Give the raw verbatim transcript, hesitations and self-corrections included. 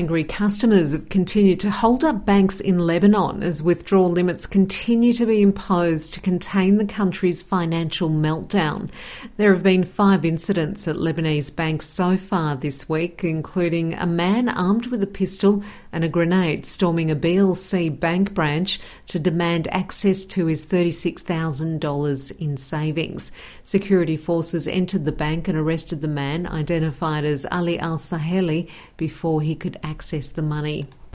Angry customers have continued to hold up banks in Lebanon as withdrawal limits continue to be imposed to contain the country's financial meltdown. There have been five incidents at Lebanese banks so far this week, including a man armed with a pistol and a grenade storming a B L C bank branch to demand access to his thirty-six thousand dollars in savings. Security forces entered the bank and arrested the man, identified as Ali Al-Saheli, before he could access the money.